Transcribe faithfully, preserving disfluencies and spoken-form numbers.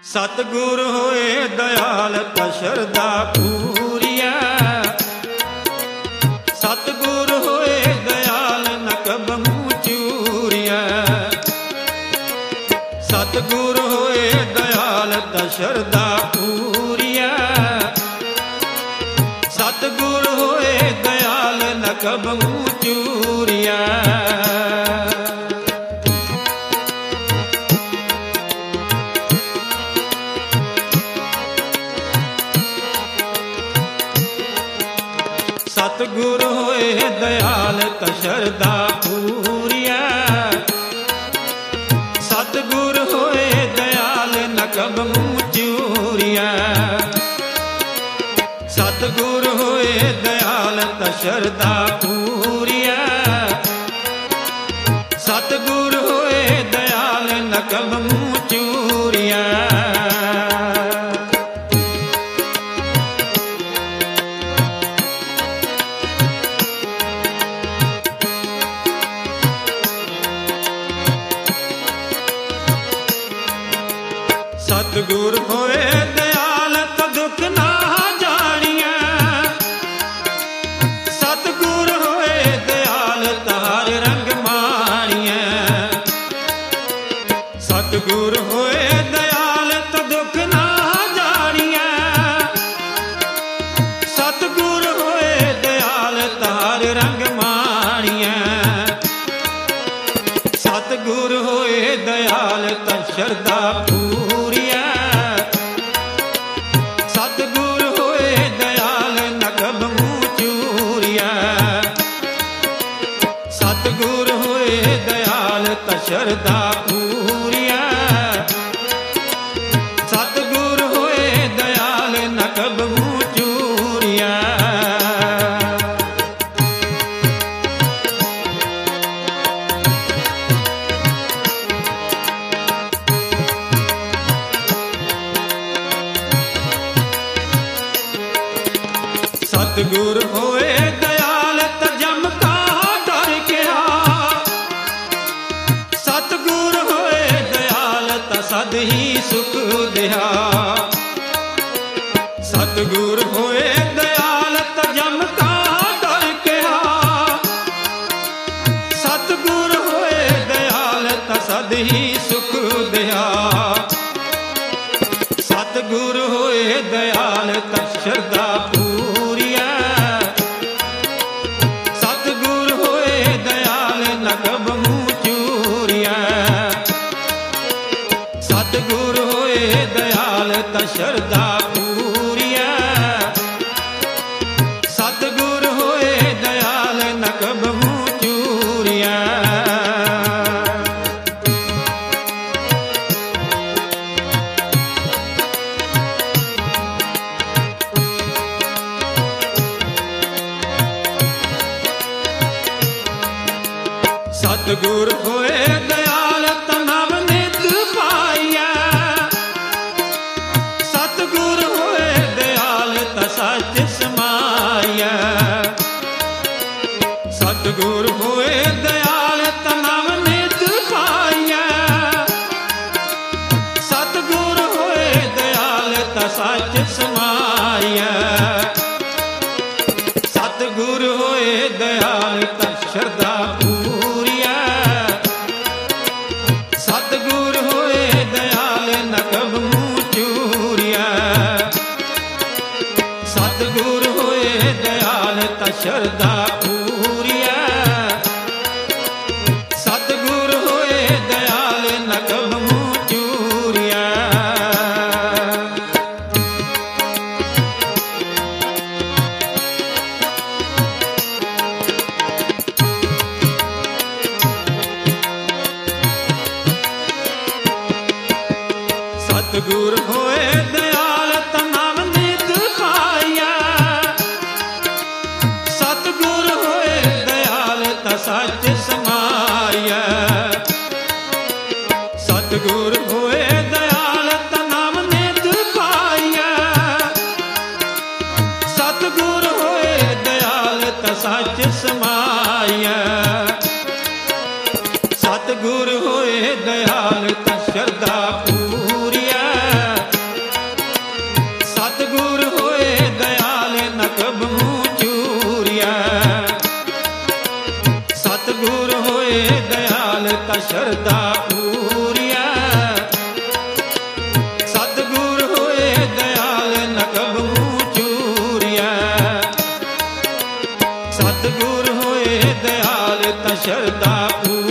ਸਤਿਗੁਰ ਹੋਏ ਦਿਆਲ ਤਾ ਸ਼ਰਧਾ ਪੂਰੀਐ। ਸਤਿਗੁਰ ਹੋਏ ਦਿਆਲ ਨ ਕਬਹੂ ਚੂਰੀਐ। ਸਤਿਗੁਰ ਹੋਏ ਦਿਆਲ ਤਾ ਸ਼ਰਧਾ ਪੂਰੀਐ। ਸਤਿਗੁਰ ਹੋਏ ਦਿਆਲ ਨ ਕਬਹੂ ਚੂਰੀਐ। ਸਤਿਗੁਰ ਹੋਏ ਦਿਆਲ ਤਾ ਸ਼ਰਧਾ ਪੂਰੀਐ। ਸਤਿਗੁਰ ਹੋਏ ਦਿਆਲ ਨ ਕਬਹੂ ਚੂਰੀਐ। ਸਤਿਗੁਰ ਹੋਏ ਦਿਆਲ ਤਾ ਸ਼ਰਧਾ ਪੂਰੀਐ। ਸਤਿਗੁਰ ਹੋਏ ਦਿਆਲ ਨ ਕਬਹੂ ਚੂਰੀਐ। ਸਤਿਗੁਰ ਹੋਏ ਦਿਆਲ ਤਾ ਦੁਖ ਨਾ ਜਾਣੀਐ। ਸਤਿਗੁਰ ਹੋਏ ਦਿਆਲ ਤਾ ਹਰ ਰੰਗ ਮਾਣੀਐ। ਸਤਿਗੁਰ ਹੋਏ ਦਿਆਲ ਤਾ ਦੁਖ ਨਾ ਜਾਣੀਐ। ਸਤਿਗੁਰ ਹੋਏ ਦਿਆਲ ਤਾ ਹਰ ਰੰਗ ਮਾਣੀਐ। ਸਤਿਗੁਰ ਹੋਏ ਦਿਆਲ ਤਾ ਸ਼ਰਧਾ ਪੂਰੀਐ। ਸਤਿਗੁਰ ਹੋਏ ਦਿਆਲ ਨ ਕਬਹੂ ਚੂਰੀਐ। ਸਤਿਗੁਰ ਹੋਏ ਦਿਆਲ ਤਾ ਸ਼ਰਧਾ ਪੂਰੀਐ। ਸਤਿਗੁਰ ਹੋਏ ਦਿਆਲ ਨ ਕਬਹੂ ਚੂਰੀਐ। ਸਤਿਗੁਰ ਹੋਏ ਦਿਆਲ ਤਾ ਜਮ ਕਾ ਡਰ ਗਿਆ। ਸਤਿਗੁਰ ਹੋਏ ਦਿਆਲ ਤਾ ਸਦ ਹੀ ਸੁਖ ਦਿਆ। ਸਤਿਗੁਰ ਹੋਏ ਦਿਆਲ ਤਾ ਜਮ ਕਾ ਡਰ ਗਿਆ। ਸਤਿਗੁਰ ਹੋਏ ਦਿਆਲ ਤਾ ਸਦ ਹੀ ਸੁਖ ਦਿਆ। ਸਤਿਗੁਰ ਹੋਏ ਦਿਆਲ ਤਾ ਸ਼ਰਧਾ ਪੂਰੀਐ। ਸਤਿਗੁਰ ਹੋਏ ਦਿਆਲ ਨ ਕਬਹੂ ਚੂਰੀਐ। ਸਤਿਗੁਰ ਹੋਏ ਦਿਆਲ ਤਾ ਸ਼ਰਧਾ ਪੂਰੀਐ। ਸਤਿਗੁਰ ਹੋਏ ਦਿਆਲ ਨ ਕਬਹੂ ਚੂਰੀਐ। ਸਤਿਗੁਰ ਹੋਏ ਦਿਆਲ ਤਾ ਨਵ ਨਿਤ ਪਾਈਐ। ਸਤਿਗੁਰ ਹੋਏ ਦਿਆਲ ਤਾ ਸੱਚ ਸਮਾਈਐ। ਸਤਿਗੁਰ ਹੋਏ ਦਿਆਲ ਤਾ ਨਵ ਨਿਤ ਪਾਈਐ। ਸਤਿਗੁਰ ਹੋਏ ਦਿਆਲ ਤਾ ਸੱਚ ਸਮਾਈਐ। ਸਤਿਗੁਰ ਹੋਏ ਦਿਆਲ ਤਾ ਸ਼ਰਧਾ ਪੂਰੀਐ। ਸਤਿਗੁਰ ਹੋਏ ਦਿਆਲ ਨ ਕਬਹੂ ਚੂਰੀਐ। ਸਤਿਗੁਰ ਹੋਏ ਦਿਆਲ ਤਾ ਸ਼ਰਧਾ ਪੂਰੀਐ। ਸਤਿਗੁਰ ਹੋਏ ਦਿਆਲ ਨ ਕਬਹੂ ਚੂਰੀਐ। ਸਤਿਗੁਰ ਹੋਏ ਦਿਆਲ ਤਾ ਨਵ ਨਿਤ ਪਾਈਐ। ਸਤਿਗੁਰ ਹੋਏ ਦਿਆਲ ਤਾ ਸੱਚ ਸਮਾਈਐ। ਸਤਿਗੁਰ ਹੋਏ ਦਿਆਲ ਤਾ ਨਵ ਨਿਤ ਪਾਈਐ। ਸਤਿਗੁਰ ਹੋਏ ਦਿਆਲ ਤਾ ਸੱਚ ਸਮਾਈਐ। ਸਤਿਗੁਰ ਹੋਏ ਦਿਆਲ ਤਾ ਸ਼ਰਧਾ ਪੂਰੀਐ। ਹੋਏ ਦਇਆਲ ਤਾ ਸ਼ਰਧਾ ਪੂਰੀਐ। ਸਤਿਗੁਰ ਹੋਏ ਦਇਆਲ ਨ ਕਬਹੂ ਚੂਰੀਐ। ਸਤਿਗੁਰ ਹੋਏ ਦਇਆਲ ਤਾ ਸ਼ਰਧਾ ਪੂਰੀਐ।